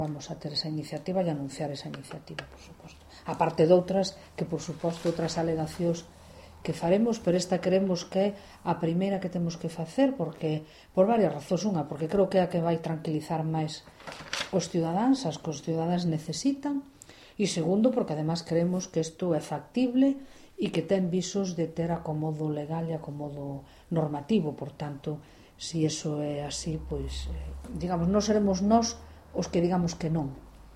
vamos a ter esa iniciativa e anunciar esa iniciativa, por suposto. A parte de outras, que por suposto outras alegacións que faremos, pero esta creemos que é a primeira que temos que facer, porque por varias razóns. Unha, porque creo que é a que vai tranquilizar máis os cidadáns, as que os cidadáns necesitan, e segundo, porque además creemos que isto é factible e que ten visos de ter acomodo legal e acomodo normativo. Por tanto, se iso é así, pois, digamos, non seremos nós os que digamos que non.